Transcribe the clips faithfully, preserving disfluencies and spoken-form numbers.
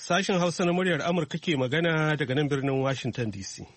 Sashen Hausa na muryar Amurka ke magana daga nan birnin Washington D C.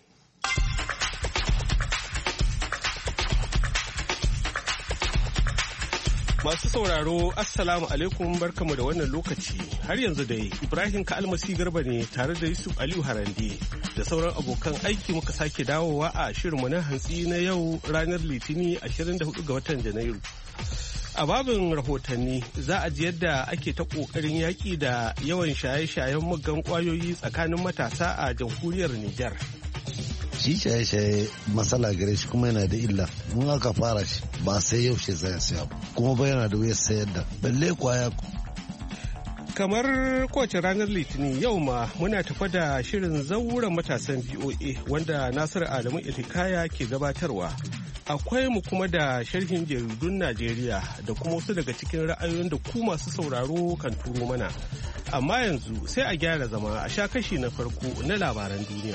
Masu sauraro, Assalamu alaikum barkamu da wannan lokaci. Har yanzu dai Ibrahim Ka'almasi Garba ne tare da Yusuf Aliyu Harande da sauran abokan aiki muka sake dawowa a shirinmu na hantsi na yau ranar Litini ashirin da hudu ga watan Janairu. A babin rahotanni za a ji yadda ake ta ƙoƙarin yaƙi da yawan shaye-shayen muggan ƙwayoyi tsakanin matasa a jamhuriyar Nijar. Shi shaye-shaye matsala gare shi kuma yana da illa. Mun aka fara shi ba sai yau shi zai saya ba kuma ba yana da wuyar sayar da balle kwaya. Kamar kowace ranar Litinin yau ma muna tafa da shirin zauren matasan V O A wanda Nasiru Adamu Itikaya ke gabatarwa. Akwai mu kuma da sharhin jaridun Najeriya da kuma wasu daga cikin ra'ayoyin da ku masu sauraro kan turo mana. Amma yanzu sai a gyara zama a sha kashi na farko na labaran duniya.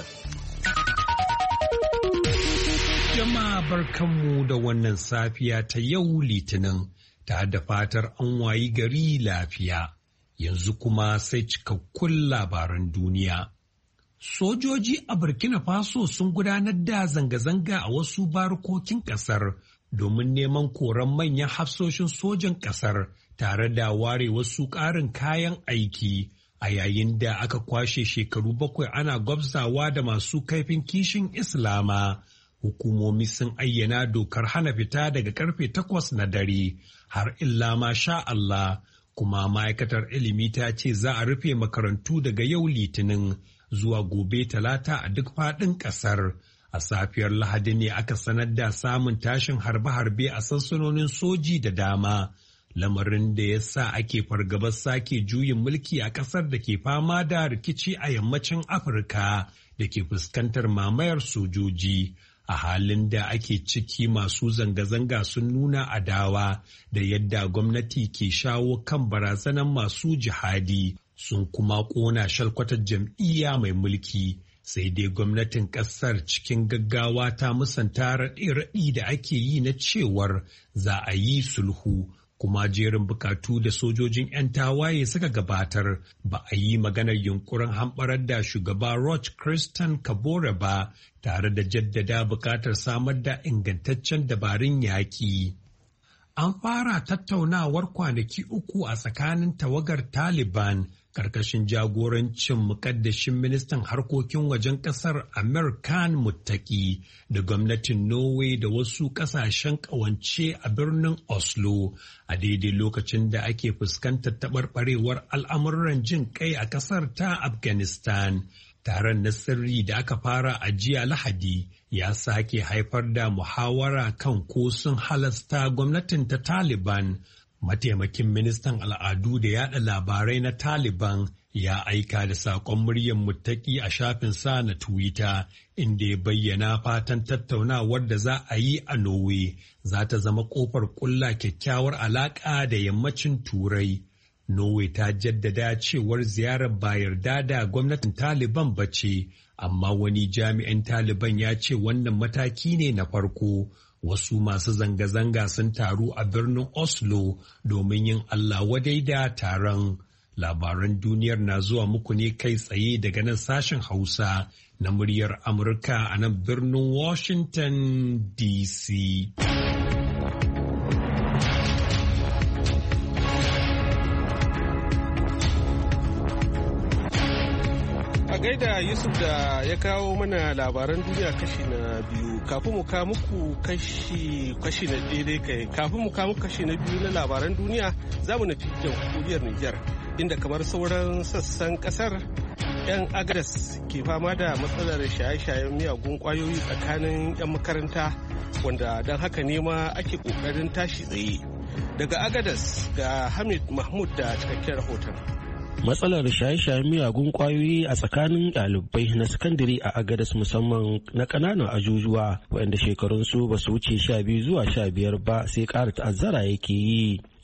Jama'a barkanmu da wannan safiya ta yau Litinin ta da fatar an wayi gari lafiya. Yanzu kuma sai cikakkun labaran duniya. Sojoji a Burkina Faso sun gudanar da zanga-zanga a wasu barkokin ƙasar domin neman koran manyan hafsoshin sojan ƙasar tare da ware wasu ƙarin kayan aiki a yayin da aka kwashe shekaru bakwai ana gwabzawa da masu kaifin kishin Islama. Hukumomi sun ayyana dokar hana fita daga karfe takwas na dare har illa ma sha Allah, kuma ma'aikatar ilimi ta ce za a rufe makarantu daga yau Litinin zuwa gobe Talata a duk faɗin ƙasar. A safiyar Lahadi ne aka sanar da samun tashin harbe-harbe a sansanonin soji da dama, lamarin da ya sa ake fargabar sake juyin mulki a ƙasar da ke fama da rikici a yammacin Afirka da ke fuskantar mamayar sojoji. A halin da ake ciki, masu zanga-zanga sun nuna adawa da yadda gwamnati ke shawo kan barazanar masu jihadi, sun kuma ƙona shalkwatar jam'iyya mai mulki. Sai dai gwamnatin ƙasar cikin gaggawa ta musanta raɗe-raɗi da ake yi na cewar za a yi sulhu, kuma jerin bukatu da sojojin 'yan tawaye suka gabatar ba a yi maganar yunkurin hamɓarar da shugaba Roch Christian Kabore ba, tare da jaddada bukatar samar da ingantaccen dabarun yaƙi. An fara tattaunawar kwanaki uku a tsakanin tawagar Taliban ƙarƙashin jagorancin muƙaddashin ministan harkokin wajen ƙasar Amir Khan Muttaqi da gwamnatin Norway da wasu ƙasashen ƙawance a birnin Oslo, a daidai lokacin da ake fuskantar taɓarɓarewar al'amuran jin ƙai a ƙasar ta Afghanistan. Taron na sirri da aka fara a jiya Lahadi ya sake haifar da muhawara kan ko sun halasta gwamnatin ta Taliban. Mataimakin ministan al'adu da yada labarai na Taliban ya aika da saƙon muryar Muttaqi a shafinsa na Twitter, inda ya bayyana fatan tattaunawar da za a yi a Norway za ta zama ƙofar ƙulla kyakkyawar alaƙa da yammacin Turai. Norway ta jaddada cewar ziyarar ba yarda da gwamnatin Taliban ba ce, amma wani jami'in Taliban ya ce wannan mataki ne na farko. Wasu masu zanga-zanga sun taru a birnin Oslo domin yin Allah wadai da taron. Labaran duniyar na zuwa muku ne kai tsaye daga nan sashen Hausa na muryar Amurka a nan birnin Washington D C. A gaida Yusuf da ya kawo mana labaran duniya kashi na biyu. Kafin mu kawo muku kashi kashi na daidai kai kafin mu kawo muku kashi na biyu na labaran duniya, za mu nufi jamhuriyar Nijar, inda kamar sauran sassan kasar 'yan agadas ke fama da matsalar shaye-shayen miyagun kwayoyi tsakanin 'yan makaranta, wanda don haka ne ma ake kokarin tashi tsaye. Daga agadas ga Hamid Mahmud da cikakken rahoton. Matsalar shaye-shayen miyagun kwayoyi a tsakanin ɗalibai na sakandare a Agadas, musamman na ƙananan ajujuwa waɗanda shekarunsu ba su wuce sha biyu zuwa sha biyar ba, sai ƙara ta'azzara yake yi.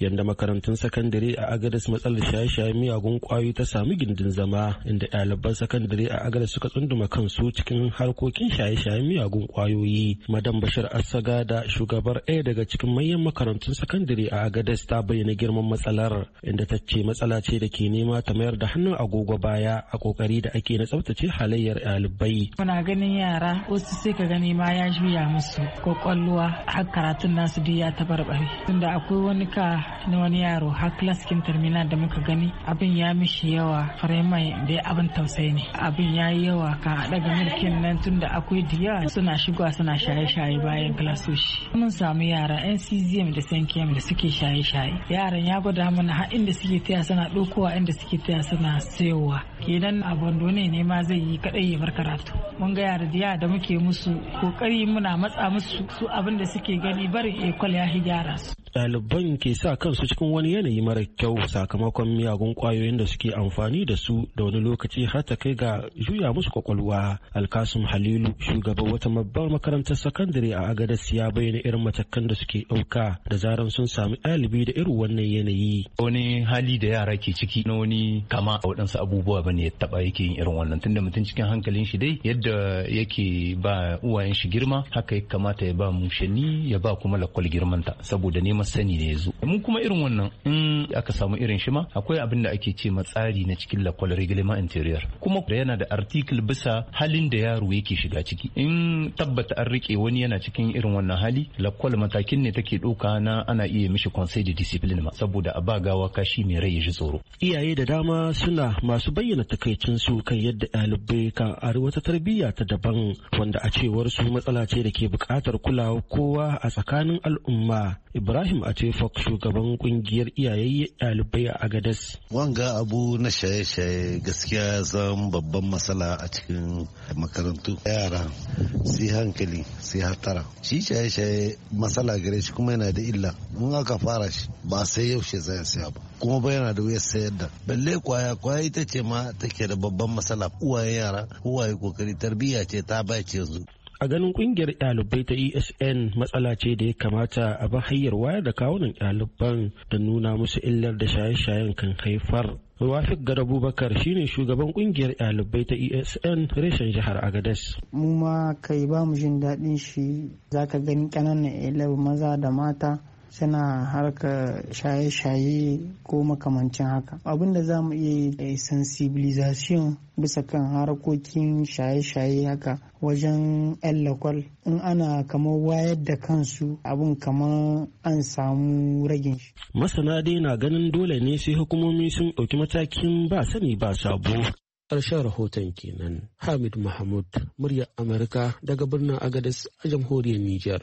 yadda makarantun sakandare a Agadez matsalar shaye-shaye miyagun kwayoyi ta sami gindin zama, inda ɗaliban sakandare a Agadez suka tsunduma kansu cikin harkokin shaye-shaye miyagun kwayoyi. Madam Bashir Assaga da shugabar ɗaya daga cikin manyan makarantun sakandare a Agadez ta bayyana girman matsalar, inda ta ce matsala ce da ke nema ta mayar da hannun agogo baya a kokari da ake na tsaftace halayyar ɗalibai. Muna ganin yara wasu sai ka gani ma ya juya musu kwakwalwa har karatun nasu duk ya tabarbare. Tunda akwai wani ka na wani yaro har klaskin terminal da muka gani abin ya mishi yawa, firamai da abin tausayi ne. Abin ya yi yawa ka daga mulkin nan tunda akwai diya suna shigowa suna shaye-shaye bayan klasoshi. Mun samu yara N C Z M da S N K M da suke shaye-shaye. Yaran ya gwada mana har inda suke taya suna ɗaukowa inda suke taya suna sayowa. Kenan abondo ne ne ma zai yi kadai ya bar karatu. Mun ga yara diya da muke musu kokari muna matsa musu su abin da suke gani barin ekol ya gyara su. Ɗaliban ke sa kansu cikin wani yanayi mara kyau sakamakon miyagun ƙwayoyin da suke amfani da su da wani lokaci har ta kai ga juya musu kwakwalwa. Alkasum Halilu, shugaban wata babbar makarantar sakandare a Agadez, ya bayyana irin matakan da suke ɗauka da zaran sun sami ɗalibi da irin wannan yanayi. Wani hali da yara ke ciki na wani kama a waɗansu abubuwa bane ya taɓa yake yin irin wannan, tunda mutum cikin hankalin shi dai yadda yake ba uwayen shi girma haka ya kamata ya ba mushani ya ba kuma lakwal girmanta, saboda neman sani ne yazo. Mun kuma irin wannan in aka samu irin shi ma akwai abin da ake ce tsari na cikin lakwal reglement interior, kuma da yana da article bisa halin da yaro yake shiga ciki. In tabbata an rike wani yana cikin irin wannan hali, lakwal matakin ne take ɗauka na ana iya mishi conseil de discipline ma, saboda a ba gawa kashi mai rai ya ji tsoro. Iyaye da dama suna masu bayyana takaicin su kan yadda ɗalibai kan ari wata tarbiyya ta daban, wanda a cewar su matsala ce da ke buƙatar kulawa kowa a tsakanin al'umma. Ibrahim Atefok, shugaban kungiyar iyaye ɗalibai a Agadez. Wanga abu na shaye-shaye gaskiya zan babban matsala a cikin makarantu. Yara sai hankali sai hatara. Shi shaye-shaye matsala gare shi kuma yana da illa. Mun aka fara shi ba sai yaushe zai siya ba. Kuma ba yana da wuyar sayar da. Balle kwaya kwaya ita ce ma take da babban matsala. Uwaye yara, uwaye kokari tarbiyya ce ta bace yanzu. A ganin kungiyar ɗalibai ta E S N matsala ce da ya kamata a ba hanyar wayar da kawunan ɗaliban da nuna musu illar da shaye-shayen kan haifar. Wafik Gada Abubakar shine shugaban kungiyar ɗalibai ta E S N reshen jihar Agadez. Mu ma kai ba mu jin daɗin shi, zaka gani ƙananan ƴan maza da mata suna harka shaye-shaye ko makamancin haka. Abin da za mu iya yi sensibilization bisa kan harkokin shaye-shaye haka wajen yan lakwal, in ana kamar wayar da kansu abin kamar an samu ragin shi. Masana dai na ganin dole ne sai hukumomi sun ɗauki matakin ba sani ba sabo. Ƙarshen rahoton kenan. Hamid Mahmud, muryar Amurka daga birnin Agadez a jamhuriyar Nijar.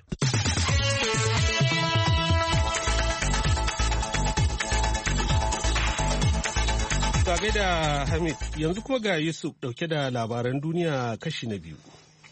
Gabe da Hamid, yanzu kuma ga Yusuf dauke da labaran duniya kashi na biyu.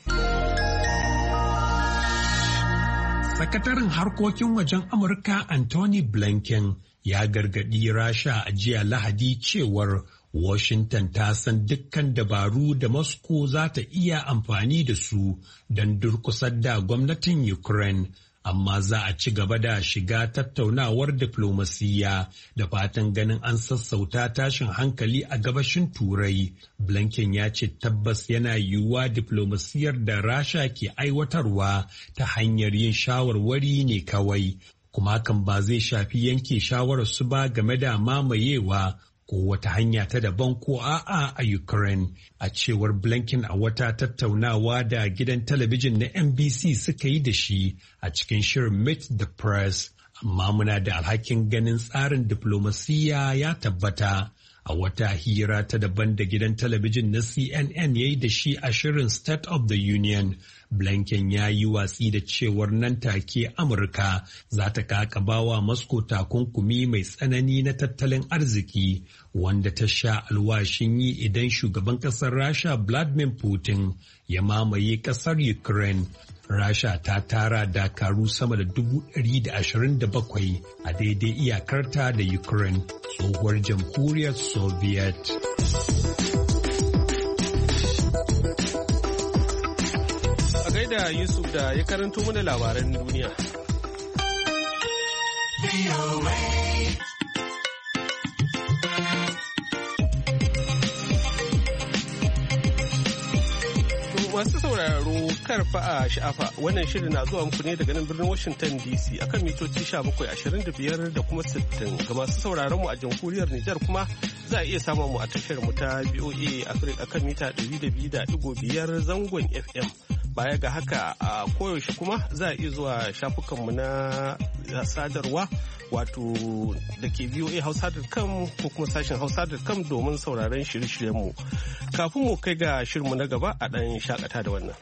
Sakataren harkokin wajen Amurka Anthony Blinken ya gargadi Rasha a jiya Lahadi cewar Washington ta san dukkan dabaru da Moscow za ta iya amfani da su don durkusar da gwamnatin Ukraine. Amma za a ci gaba da shiga tattaunawar diflomasiyya da fatan ganin an sassauta tashin hankali a gabashin Turai. Blinken ya ce tabbas yana yiwuwa diflomasiyyar da Rasha ke aiwatarwa ta hanyar yin shawarwari ne kawai, kuma hakan ba zai shafi yanke shawararsu ba game da mamayewa ko wata hanya ta daban ko a'a a Ukraine, a cewar Blinken a wata tattaunawa da gidan talabijin na N B C suka yi da shi a cikin shirin Meet the Press. Amma muna da alhakin ganin tsarin diflomasiyya ya tabbata. A wata hira ta daban da gidan talabijin na C N N ya yi da shi a shirin State of the Union, Blinken ya yi watsi da cewar nan take Amurka za ta kakabawa Moscow takunkumi mai tsanani na tattalin arziki wanda ta sha alwashin yi idan shugaban ƙasar Rasha Vladimir Putin ya mamaye ƙasar Ukraine. Rasha ta tara dakaru sama da dubu ɗari da ashirin da bakwai a daidai iyakarta da Ukraine, tsohuwar jamhuriyar Soviet. A gaida Yusuf da ya karanto mana labaran duniya. Masu sauraro karfa a sha'afa wannan shirin na zuwa muku ne daga nan birnin Washington D C akan mitoci sha bakwai ashirin da biyar da kuma sittin. Ga masu sauraron mu a jamhuriyar Nijar kuma za a iya samun mu a tashar mu ta B O A Africa akan mita ɗari da biyu da ɗigo biyar zangon F M. Baya ga haka a koyaushe kuma za a iya zuwa shafukanmu na sadarwa wato da ke V O A hausa dot com ko kuma sashen hausa dot com domin sauraron shirye-shiryenmu. Kafin mu kai ga shirinmu na gaba a ɗan shakata da wannan.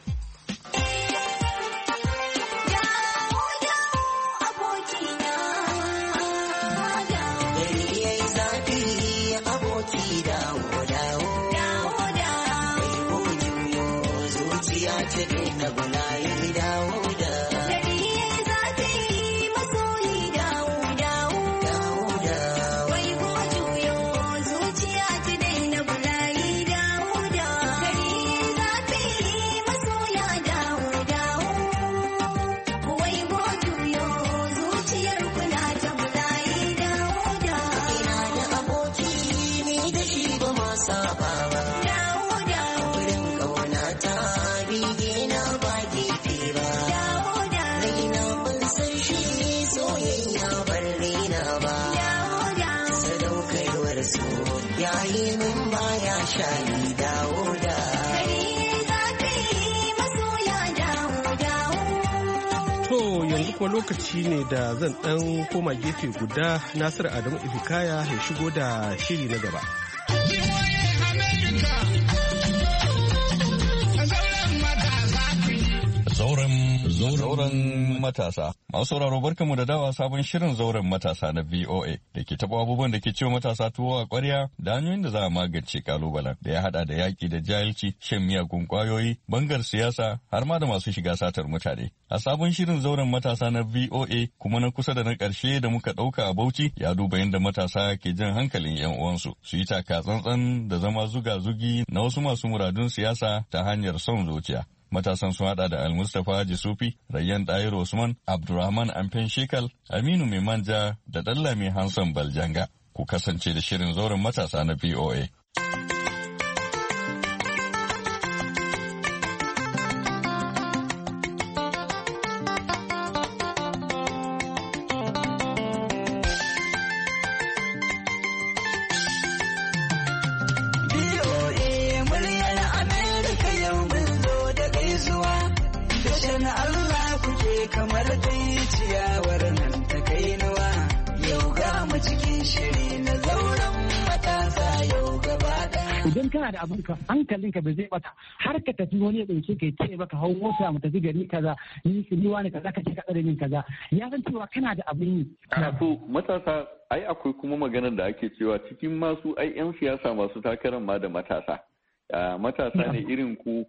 Kuma lokaci ne da zan ɗan koma gefe guda Nasiru Adamu Ifikaya ya shigo da shiri na gaba. Zauren matasa. Masu sauraro barkanmu da dawa sabon shirin zauren matasa na V O A da ke taɓa abubuwan da ke cewa matasa tuwo a ƙwarya da hanyoyin da za a magance kalubalen da ya haɗa da yaƙi da jahilci, shan miyagun ƙwayoyi, bangar siyasa har ma da masu shiga satar mutane. A sabon shirin zauren matasa na V O A kuma na kusa da na ƙarshe da muka ɗauka a Bauchi ya duba yadda matasa ke jan hankalin 'yan uwansu su yi taka tsantsan da zama zuga-zugi na wasu masu muradun siyasa ta hanyar son zuciya. Matasan sun hada da Al-Mustapha Haji Sufi, Rayyan Dayir Usman, Abdurrahman Amfen Shekal, Aminu Mai Manja da Dallami Hanson Baljanga. Ku kasance da shirin zauren matasa na V O A. Idan kana da abinka hankalinka bai zai bata har ka tafi wani ya dauke ka ce baka hau mota mu tafi gari kaza ni ni wani kaza ka ce ka tsare min kaza ya san cewa kana da abin yi. To matasa ai akwai kuma maganar da ake cewa cikin masu ai yan siyasa masu takarar ma da matasa. Matasa ne irin ku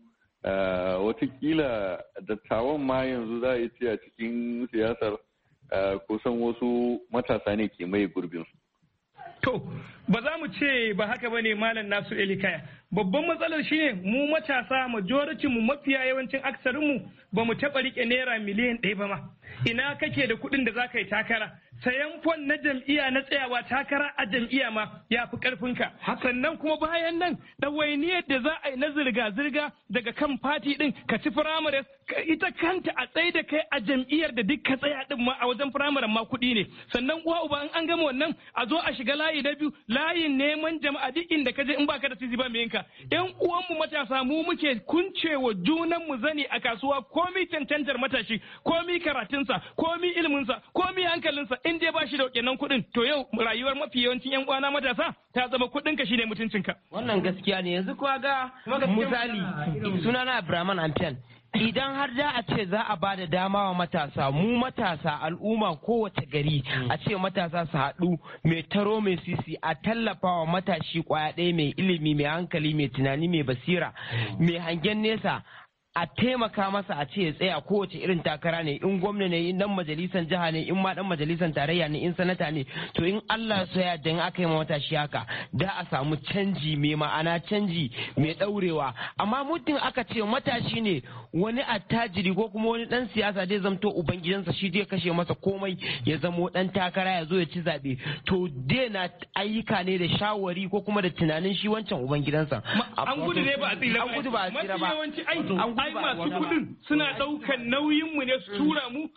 watakila dattawan ma yanzu za a yi ce a cikin siyasar kusan wasu matasa ne ke mai gurbinsu. To, ba za mu ce ba haka ba ne Malam Nasu Elikaya. Babban matsalar shine mu matasa majority mu mafiya yawancin aksarin mu ba mu taɓa riƙe naira miliyan ɗaya ba ma. Ina kake da kuɗin da za ka yi takara? Sayan fon na jam'iyya na tsayawa takara a jam'iyya ma ya fi ƙarfinka. Sannan kuma bayan nan ɗawainiyar da za a yi na zirga-zirga daga kan fati ɗin ka ci firamare ita kanta a tsaye da kai a jam'iyyar da duk ka tsaya ɗin ma a wajen firamaren ma kuɗi ne. Sannan uwa uba in an gama wannan a zo a shiga layi na biyu layin neman jama'a duk inda ka je in baka da sisi ba mai yinka. Yan uwanmu matasa mu muke kuncewa junanmu zani a kasuwa komi cancantar matashi komi karatunsa komi iliminsa komi hankalinsa in dai ba shi da wakilan kuɗin to yau rayuwar mafi yawancin yan uwana matasa ta zama kuɗin ka shine mutuncinka. Wannan gaskiya ne yanzu kuwa ga misali sunana Abraman Ampian. Idan har da a ce za a ba da dama wa matasa mu matasa al'umma kowace gari a ce matasa su haɗu mai taro mai sisi a tallafa wa matashi kwaya ɗaya mai ilimi mai hankali mai tunani mai basira mai hangen nesa a taimaka masa a ce ya tsaya kowace irin takara ne, in gwamna ne, in dan majalisar jiha ne, in ma dan majalisar tarayya ne, in sanata ne, to in Allah so ya dan aka yi matashi haka da a samu canji mai ma'ana, canji mai daurewa. Amma muddin aka ce matashi ne wani attajiri ko kuma wani dan siyasa zai zamto ubangidansa shi zai kashe masa komai ya zamo dan takara ya zo ya ci zabe, to dai na ayyuka ne da shawari ko kuma da tunanin shi wancan ubangidansa. An gudu ne ba a tsira ba. An gudu ba a tsira ba. Yawanci ai masu kudin suna daukan nauyin mu ne su tura mu,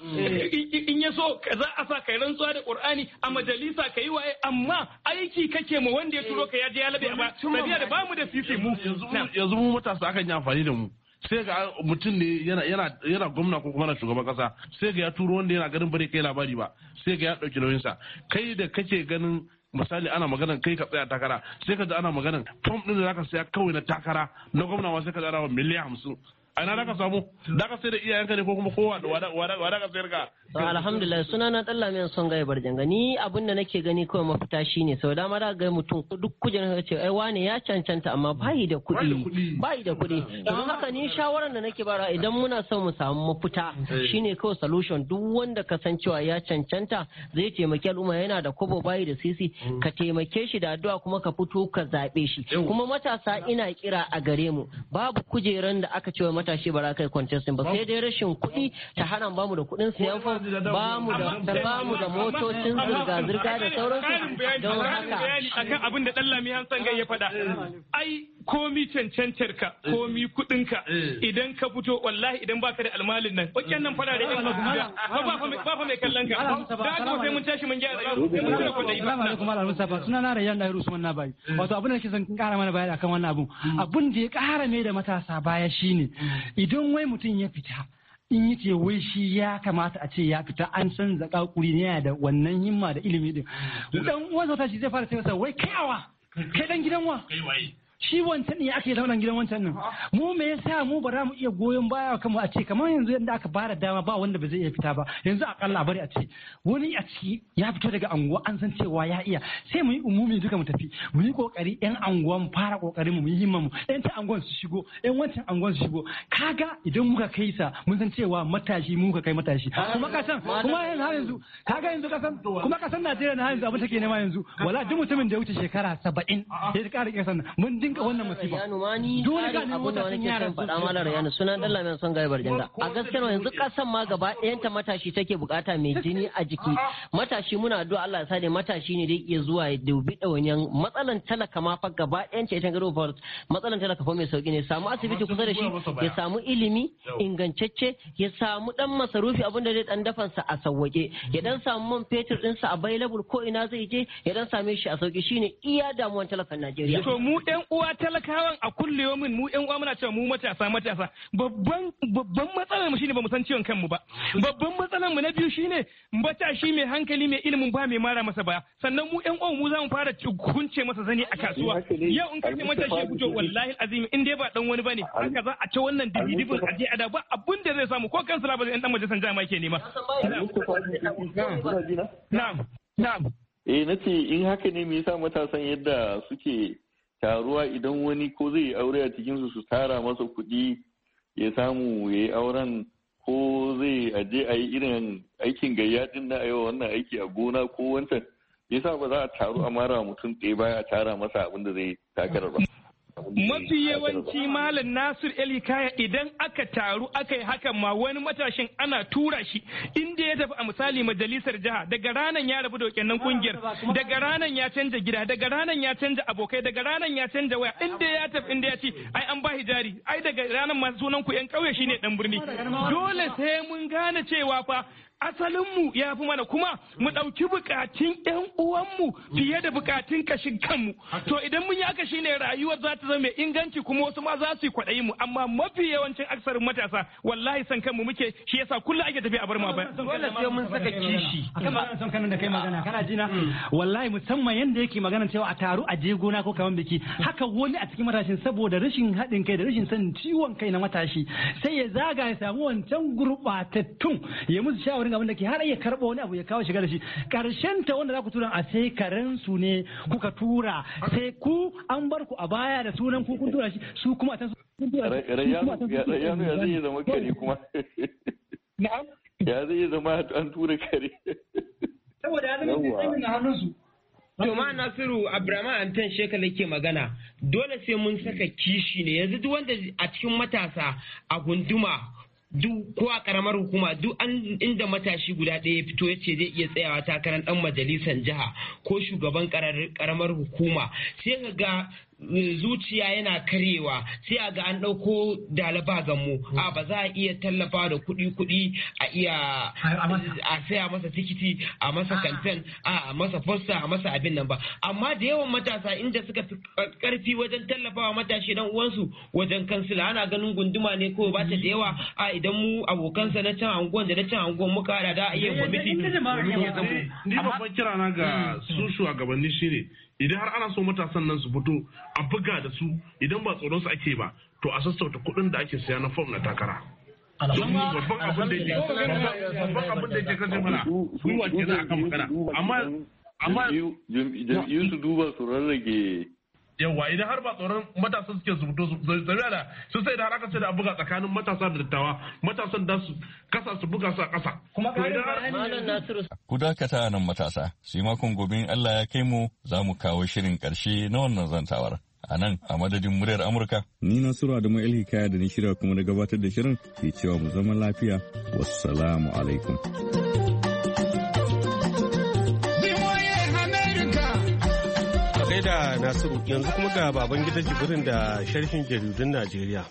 in ya so za a sa kai rantsuwa da Qur'ani a majalisa kai waye, amma aiki kake ma wanda ya turo ka ya je ya labe ba. Sabiya da bamu da fifi mu. Yanzu mu matasa akan yi amfani da mu. Sai ga mutum ne yana yana yana gwamna ko kuma na shugaban kasa, sai ga ya turo wanda yana ganin bare kai labari ba, sai ga ya dauki nauyinsa. Kai da kake ganin misali ana maganan kai ka tsaya takara, sai ka ji ana maganan fom din da zaka saya kawai na takara na gwamna wa sai ka tsara miliyan hamsin. A ina ka samu? Da ka sai da iyayenka ne ko kuma kowa da wada ka sayar ka? Alhamdulillah, suna na Dalla Miyan Son Gaya Barjanga. Ni abin da nake gani kawai mafita shine sau da mara ga mutum duk kujerar ka ce ai wane ya cancanta amma bayi da kuɗi. Bayi da kuɗi. Don haka ni shawaran da nake bara idan muna son mu samu mafita shine kawai solution, duk wanda ka san cewa ya cancanta zai taimaki al'umma, yana da kobo bayi da sisi, ka taimake shi da addu'a kuma ka fito ka zaɓe shi. Kuma matasa ina kira a gare mu, babu kujeran da aka ce wa matashi ba za kai contesting ba, sai dai rashin kuɗi ta hana bamu da kuɗin siyan fom, bamu da bamu da motocin zirga zirga da sauransu. Don haka akan abin da Dallami Hansan Gai ya faɗa, ai komi cancantar ka komi kuɗin ka idan ka fito wallahi idan baka da almalin nan wakken nan fada da yan Abuja ba fa mai kallon ka da haka sai mun tashi mun gyara mun tsira kuɗi ba. Assalamu alaikum Mustafa, suna na Rayyan Dairu Usman na bai. Wato abin da nake son kara mana bayani akan wannan abun, abun da ya kara mai da matasa baya shine idan wai mutum ya fita in yi ce wai shi ya kamata a ce ya fita, an san zaka kuri ne yana da wannan himma da ilimi din, dan uwan zata shi zai fara sai masa wai kai awa kai dan gidan wa kai waye shi wancan ne ake zaunan gidan wancan nan. Mu me yasa mu ba za mu iya goyon baya kanmu a ce kamar yanzu yadda aka bada dama ba wanda ba zai iya fita ba, yanzu akalla bari a ce wani a ciki ya fito daga anguwa an san cewa ya iya, sai mu yi umumi duka mu tafi mu yi kokari yan anguwa mu fara kokarin mu mu yi himma mu, yan ta anguwan su shigo yan wancan anguwan su shigo, kaga idan muka kai sa mun san cewa matashi mu ka kai matashi kuma ka san kuma yanzu kaga yanzu ka san kuma ka san Najeriya na yanzu abin take nema yanzu wala duk mutumin da ya wuce shekara saba'in ya ka rike sannan mun dinka wannan musiba. Rayanu ma ni abin da wani ke son faɗa mana Rayanu suna Dalla Miyan Son Gaya Barjanga. A gaskiya yanzu kasan ma gaba ɗayanta matashi take bukata mai jini a jiki. Matashi muna addu'a Allah ya sa matashi ne da yake zuwa ya dubi ɗawainiyan matsalan talaka ma fa gaba ɗayanta ita gado fa matsalan talaka fa mai sauki ne, samu asibiti kusa da shi, ya samu ilimi ingantacce, ya samu dan masarufi abin da zai dan dafansa a sawwake, ya dan samu man fetur ɗinsa available ko ina zai je ya dan same shi a sauki, shine iya damuwan talakan Najeriya. To mu ɗan uwa talakawan a kulle yomin mu ƴan uwa muna cewa mu matasa matasa babban babban matsalar mu shine bamu san ciwon kanmu ba. Babban matsalar mu na biyu shine matashi mai hankali mai ilimin ba mai mara masa baya, sannan mu ƴan uwa mu za mu fara kunce masa zani a kasuwa. Yau in kace matashi ya fito wallahi azimi in dai ba dan wani bane haka za a ci wannan dibidibin a je a da ba abun da zai samu ko kansa ba zai dan majalisar jama'a ke nema. Na'am na'am eh nace in haka ne me yasa matasan yadda suke taruwa idan wani ko zai yi aure a cikinsu su tara masa kuɗi ya samu ya yi auren, ko zai aje a yi irin aikin gayya din na aiwa wannan aiki a gona ko wancan, yasa ba za a taru a mara mutum ɗaya baya a tara masa abin da zai takarar ba. Mafi yawanci Malam Nasir El Hikaya idan aka taru aka yi hakan ma wani matashin ana tura shi inda ya tafi a misali majalisar jiha, daga ranan ya rabu da wakennan kungiyar, daga ranan ya canja gida, daga ranan ya canja abokai, daga ranan ya canja waya, inda ya tafi inda ya ce ai an bashi jari, ai daga ranan masu sunan ku yan kauye shine dan birni. Dole sai mun gane cewa fa asalinmu ya fi mana, kuma mu ɗauki bukatun ƴan uwanmu fiye da bukatun kashin kanmu. To idan mun yi haka shine rayuwar za ta zama mai inganci, kuma wasu ma za su yi kwaɗayi mu, amma mafi yawancin aksarin matasa wallahi san kanmu muke, shi yasa kullum ake tafiya a bar ma ba. Dole sai mun saka kishi. Akan son kanan da kai magana kana jina wallahi musamman yanda yake magana cewa a taru a je gona ko kaman biki, haka wani a cikin matashin saboda rashin haɗin kai da rashin sanin ciwon kai na matashi sai ya zaga ya samu wancan gurɓatattun ya musu shawarin ga abin da ke har iya karɓo wani abu ya kawo shiga da shi karshen ta wanda za ku tura a sai karen su ne kuka tura sai ku an bar ku a baya da sunan ku kun tura shi su kuma ta Rayanu ya zai zama kare kuma ya zai zama an tura kare saboda ya zama na hannunsu. To ma Nasiru Abraman Antan Shekala ke magana dole sai mun saka kishi ne yanzu duk wanda a cikin matasa a gunduma duk ko a karamar hukuma duk an inda matashi guda ɗaya fito ya ce zai iya tsayawa takarar ɗan majalisar jiha ko shugaban karamar hukuma sai ka ga zuciya yana karyewa sai a ga an ɗauko dalaba gammu a ba za a iya tallafa da kuɗi kuɗi a iya a saya masa tikiti a masa kanten a masa fosta a masa abin nan ba amma da yawan matasa inda suka fi karfi wajen tallafawa matashi dan uwansu wajen kansila ana ganin gunduma ne ko ba ta da yawa a idan mu abokansa na can anguwan da na can anguwan muka hada da a iya kwamiti. Ni babban kira na ga su shugabanni shine idan har ana so matasan nan su fito a buga da su idan ba tsoron su ake ba to a sassauta kuɗin da ake saya na fom na takara. Don babban abin da yake babban abin da yake kashe mana gwiwa kenan akan magana amma amma jam'iyyu su duba su rarrage yawa idan har ba tsoron matasan suke su fito su zariya da su sai da har aka ce da a buga tsakanin matasa da dattawa matasan da su kasa su buga su a kasa. Ku dakata nan matasa sai makon gobe in Allah ya kai mu za mu kawo shirin karshe na wannan zantawar. A nan a madadin muryar Amurka. Ni Nasiru Adamu El Hikaya da ni shirya kuma da gabatar da shirin ke cewa mu zama lafiya. Wassalamu alaikum. Da Nasiru yanzu kuma ga baban gida Jibrin da sharhin jaridun Najeriya.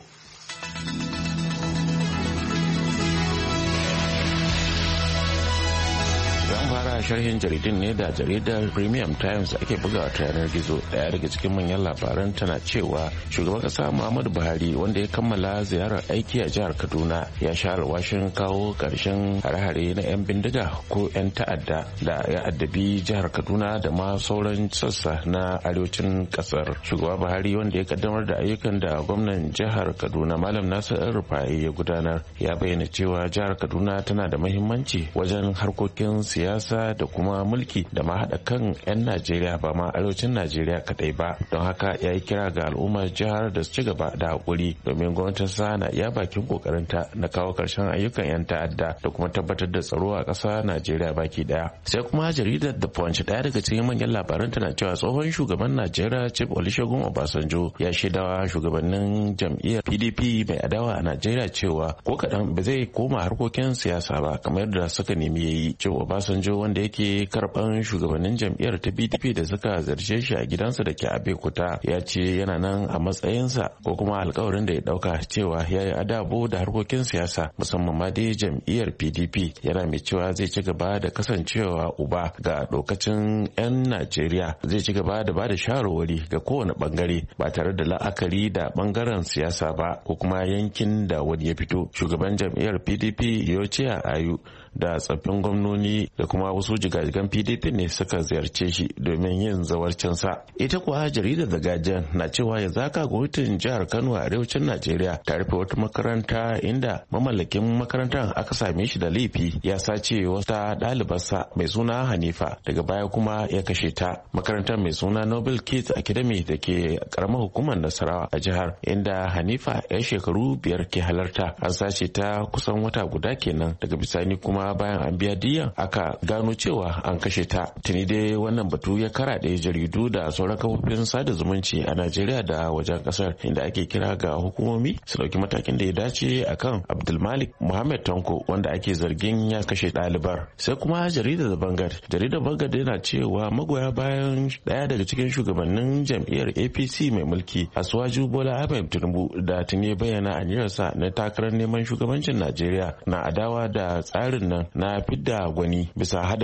fara sharhin jaridun ne da jaridar Premium Times ake bugawa ta yanar gizo. Daya daga cikin manyan labaran tana cewa shugaban kasa Muhammadu Buhari wanda ya kammala ziyarar aiki a jihar Kaduna ya sha alwashin kawo karshen hare-hare na 'yan bindiga ko 'yan ta'adda da ya addabi jihar Kaduna da ma sauran sassa na arewacin kasar. Shugaba Buhari wanda ya kaddamar da ayyukan da gwamnan jihar Kaduna Malam Nasir El-Rufai ya gudanar ya bayyana cewa jihar Kaduna tana da muhimmanci wajen harkokin siyasa da kuma mulki da ma haɗa kan 'yan Najeriya ba ma arewacin Najeriya kadai ba. Don haka ya yi kira ga al'ummar jihar da su ci gaba da haƙuri domin gwamnatin sa na iya bakin kokarinta na kawo ƙarshen ayyukan 'yan ta'adda da kuma tabbatar da tsaro a ƙasa Najeriya baki daya. Sai kuma jaridar The Punch daya daga cikin manyan labaran tana cewa tsohon shugaban Najeriya Chief Olusegun Obasanjo ya shaidawa shugabannin jam'iyyar P D P mai adawa a Najeriya cewa ko kaɗan ba zai koma harkokin siyasa ba kamar yadda suka nemi yayi. Chief Obasanjo wanda yake karban shugabannin jam'iyyar ta P D P da suka zarce shi a gidansa da ke Abeokuta ya ce yana nan a matsayinsa ko kuma alkawarin da ya dauka cewa ya yi adabo da harkokin siyasa musamman ma dai jam'iyyar P D P. Yana mai cewa zai ci gaba da kasancewa uba ga dokacin 'yan Najeriya, zai ci gaba da ba da shawarwari ga kowane bangare ba tare da la'akari da bangaren siyasa ba ko kuma yankin da wani ya fito. Shugaban jam'iyyar P D P Yosiya Ayu da tsaffin gwamnoni da kuma wasu jigajigan P D P ne suka ziyarce shi domin yin zawarcinsa. Ita kuwa jaridar The Guardian na cewa yanzu haka gwamnatin jihar Kano a arewacin Najeriya ta rufe wata makaranta inda mamallakin makarantar aka same shi da laifi ya sace wata ɗalibarsa mai suna Hanifa daga baya kuma ya kashe ta. Makarantar mai suna Nobel Kids Academy da ke karamar hukumar Nasarawa a jihar inda Hanifa ya shekaru biyar ke halarta an sace ta kusan wata guda kenan daga bisani kuma bayan an biya diyan aka gano cewa an kashe ta. Tuni dai wannan batu ya karaɗe jaridu da sauran kafofin sada zumunci a Najeriya da wajen kasar inda ake kira ga hukumomi su dauki matakin da ya dace akan Abdulmalik Muhammad Tanko wanda ake zargin ya kashe ɗalibar. Sai kuma jaridar The Vanguard. Jaridar Vanguard yana cewa magoya bayan daya daga cikin shugabannin jam'iyyar A P C mai mulki Asuwaju Bola Ahmed Tinubu da tuni bayyana aniyarsa na takarar neman shugabancin Najeriya na adawa da tsarin nan na fidda gwani bisa haɗin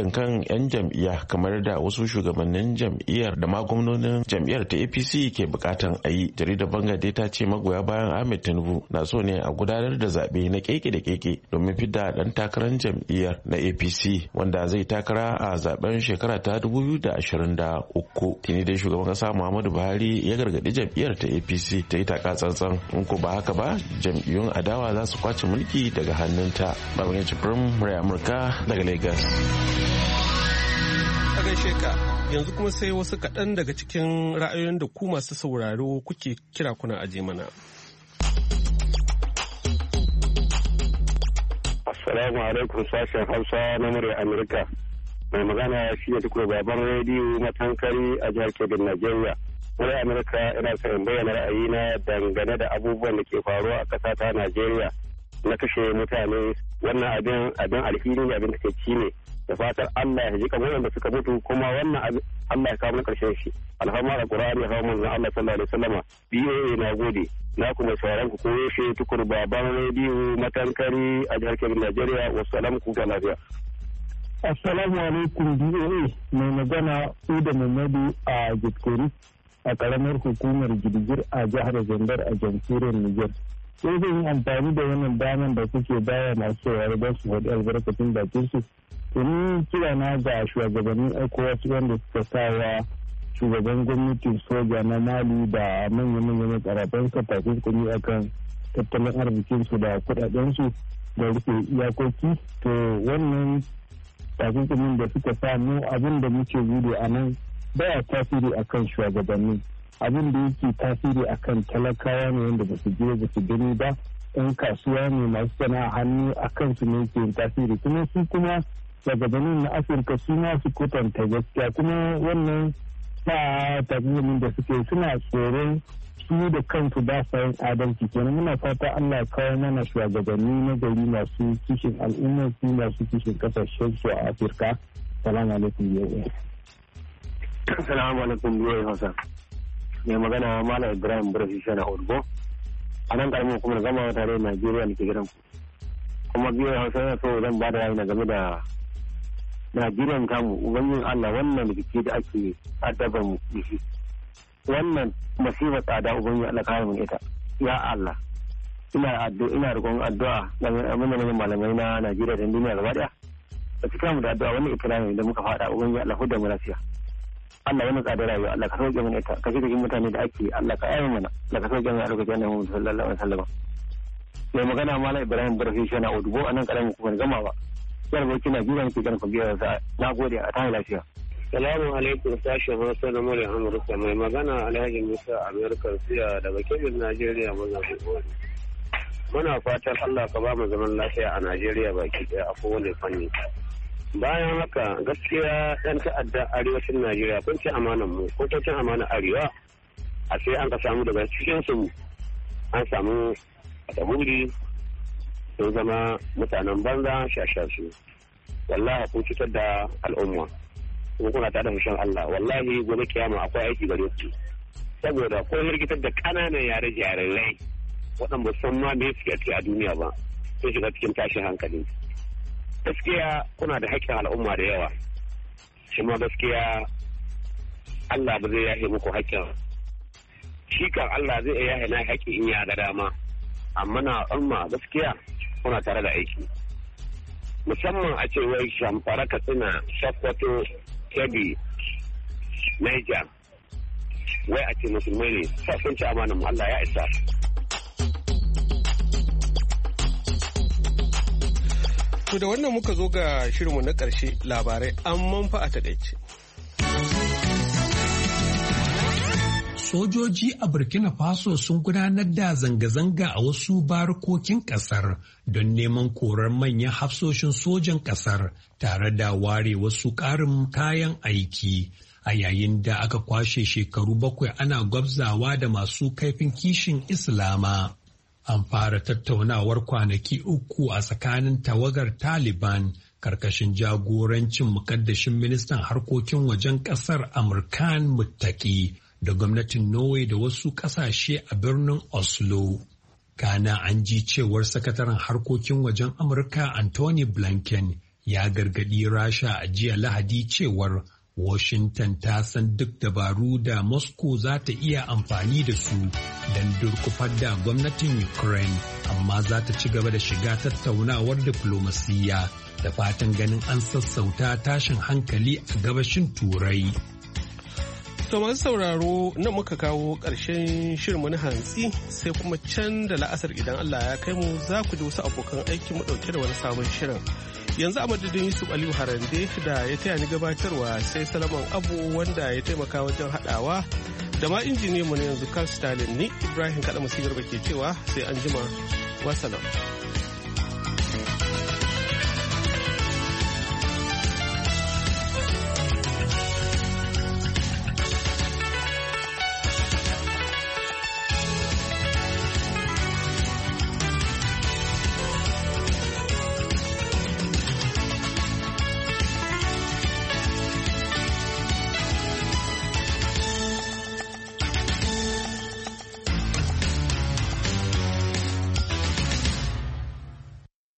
haɗin kan 'yan jam'iyya kamar da wasu shugabannin jam'iyyar da ma gwamnonin jam'iyyar ta A P C ke bukatan a yi. Jaridar Banga dai ta ce magoya bayan Ahmed Tinubu na so ne a gudanar da zaɓe na keke da keke domin fidda ɗan takarar jam'iyyar na A P C wanda zai takara a zaben shekara ta dubu biyu da ashirin da uku. Tuni dai shugaban kasa Muhammadu Buhari ya gargaɗi jam'iyyar ta A P C ta yi taka tsantsan, in ko ba haka ba jam'iyyun adawa za su kwace mulki daga hannunta. Babban Jibrin Murai Amurka daga Lagos. A gaishe ka, yanzu kuma sai wasu kaɗan daga cikin ra'ayoyin da ku masu sauraro kuke kira kuna aje mana. Assalamu alaikum sashen Hausa na murya Amurka. Mai magana shi ne tukuru baban rediyo matankari a jihar Kebbi, Najeriya. Murya Amurka ina son bayyana ra'ayina dangane da abubuwan da ke faruwa a ƙasa ta Najeriya na kashe mutane. Wannan abin abin alheri ne, abin takeici ne. Da fatan Allah ya ji kamar wanda suka mutu, kuma wannan abin Allah ya kawo karshen shi. Alhamdulillah Alqur'ani ya kawo manzon Allah sallallahu alaihi wasallama. B O A na gode. Na kuma sauran ku koyo shi tukur baban rediyo matankari a jihar Kebbi, Najeriya. Wassalamu ku ga lafiya. Assalamu alaikum B O A, mai magana Uda Mamadu a Jitkori a karamar hukumar Girgir a jihar Zandar a jamhuriyar Niger. Sai zan yi amfani da wannan daman da kuke baya masu sauraro don su faɗi albarkacin bakin su. Domin kira na ga shugabannin ECOWAS wanda suka sawa shugaban gwamnatin soja na Mali da manya-manyan karabansa takunkumi akan tattalin arzikinsu da kudadensu da rufe iyakoki. To wannan takunkumin da suka samu abin da muke gudu a nan baya tasiri akan shugabanni, abin da yake tasiri akan talakawa ne wanda ba su je ba su gani ba, yan kasuwa ne masu sana'a hannu a kansu ne ke tasiri. Kuma su kuma shugabannin na Afirka su ma su kwatanta gaskiya, kuma wannan ba takunkumin da suke suna tsoron su da kansu ba sa yin adalci. Kenan muna fata Allah ya kawo mana shugabanni na gari masu kishin al'ummar su, masu kishin kasashen su a Afirka. Salamu alaikum yau. Assalamu alaikum biyoyi Hausa. Mai magana Malam Ibrahim Burafi Shana Urbo. A nan karamin kuma gama tare da Najeriya da ke gidan ku. Kuma biyoyi Hausa yana so zan ba da rayu na game da Najeriya kamu. Ubangijin Allah wannan rikici da ake addaban mu da shi. Wannan masifar tsada ubangiji Allah kare mun ita. Ya Allah. Ina addu'a ina roƙon addu'a ga manyan malamai na Najeriya da duniya gaba daya. Da cika mu da addu'a wannan ikrami da muka fada ubangiji Allah hudda mu lafiya. Allah ya mutsa da rayuwa, Allah ka sauke mana ita, ka ji cikin mutane da ake, Allah ka ayyana mana, Allah ka sauke mana a lokacin da Muhammad sallallahu alaihi wasallam. Mai magana Malam Ibrahim Burafi Shana Udubo a nan karamin kuma gama ba. Yar boki na jiran ki ganin ku biya sa. Nagode, a tayi lafiya. Salamu alaikum sashen Hausa na Murya Amurka. Mai magana Alhaji Musa Amerika Siya daga Kebbi, Najeriya, Mazabugori. Muna fatan Allah ka ba mu zaman lafiya a Najeriya baki daya a kowane fanni. Bayan haka gaskiya yan ta'adda arewacin Najeriya kun ci amanan mu, kun ci amanan arewa, a sai an ka samu daga cikin su an samu atamuri sun zama mutanen banza shashashu. Wallahi kun cutar da al'umma kuma kuna tada fushin Allah. Wallahi gobe kiyama akwai aiki gare ku, saboda ko hirgitar da kananan yare jarirai waɗanda san ma me suke a duniya ba sun shiga cikin tashin hankali. Gaskiya kuna da haƙƙin al'umma da yawa, shi ma gaskiya Allah ba zai yahe muku haƙƙin, shi kan Allah zai iya yahe na haƙƙi in ya ga dama, amma na al'umma gaskiya kuna tare da aiki. Musamman a ce wai Zamfara, Katsina, Sokoto, Kebbi, Niger, wai a ce musulmai ne sun ci amanan mu, Allah ya isa. To da wannan muka zo ga shirinmu na ƙarshe, labarai an manfa a taƙaice. Sojoji a Burkina Faso sun gudanar da zanga-zanga a wasu barikokin ƙasar don neman korar manyan hafsoshin sojan ƙasar tare da ware wasu ƙarin kayan aiki a yayin da aka kwashe shekaru bakwai ana gwabzawa da masu kaifin kishin Islama. An fara tattaunawar kwanaki uku a tsakanin tawagar Taliban karkashin jagorancin mukaddashin ministan harkokin wajen kasar Amurkan Muttaki da gwamnatin Norway da wasu kasashe a birnin Oslo. Kana an ji cewar sakataren harkokin wajen Amurka Anthony Blinken ya gargadi Rasha a jiya Lahadi cewar Washington ta san duk dabaru da Moscow za ta iya amfani da su don durkufar da gwamnatin Ukraine, amma za ta ci gaba da shiga tattaunawar diflomasiyya da fatan ganin an sassauta tashin hankali a gabashin Turai. To masu sauraro nan muka kawo ƙarshen shirinmu na hantsi, sai kuma can da la'asar idan Allah ya kai mu za ku ji wasu abokan aiki mu ɗauke da wani sabon shirin. Yanzu a madadin Yusuf Aliyu Harande da ya taya ni gabatarwa, sai Salaman Abu wanda ya taimaka wajen haɗawa, da ma injiniyanmu na yanzu Carl Stalin, ni Ibrahim Kaɗa Musigar ke cewa sai an jima. Wasalam.